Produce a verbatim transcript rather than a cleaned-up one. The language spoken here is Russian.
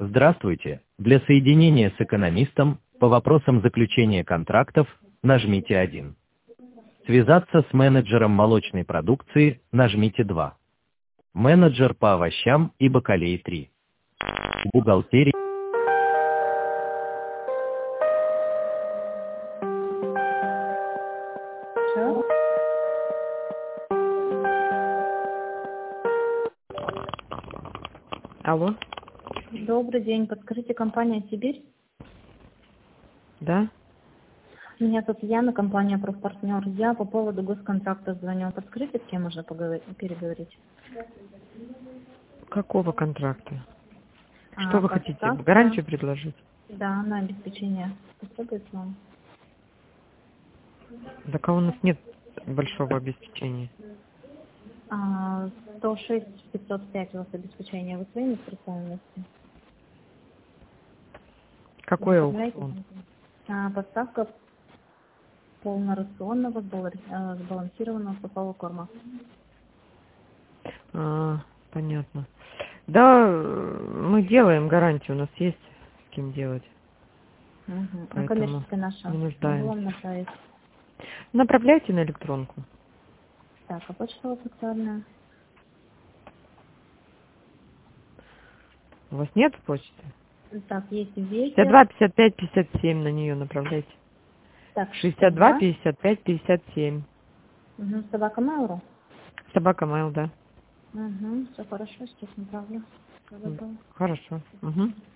Здравствуйте. Для соединения с экономистом по вопросам заключения контрактов нажмите один. Связаться с менеджером молочной продукции нажмите два. Менеджер по овощам и бакалее три. Бухгалтерия. Что? Алло, Добрый день. Подскажите, компания «Сибирь»? да? Меня зовут Яна, компания «Профпартнер». Я по поводу госконтракта звоню. Подскажите, с кем можно поговорить, переговорить? Какого контракта? А, Что вы хотите? поставка. Гарантию предложить? Да, на обеспечение. Спасибо вам. Так а у нас нет большого обеспечения. А, сто шесть пятьсот пять у вас обеспечение. Вы своими специальностью? Какой аукцион? А, поставка полнорационного сбалар- э, сбалансированного сухого корма. А, понятно. Да, э, мы делаем гарантию, у нас есть с кем делать. Угу. А Поэтому коммерческая наша? не Могу нуждаемся. вам направить. Направляйте на электронку. Так, а почта у вас актуальная? У вас нет почты? Так, есть пятьдесят ветер. два пятьдесят пять пятьдесят семь на нее направляйте. Так, шестьдесят два пятьдесят пять пятьдесят семь. Угу, собака Мауру. Собака Майл, да. Угу, все хорошо, сейчас направлю. Всё, М, готово. Хорошо. Угу.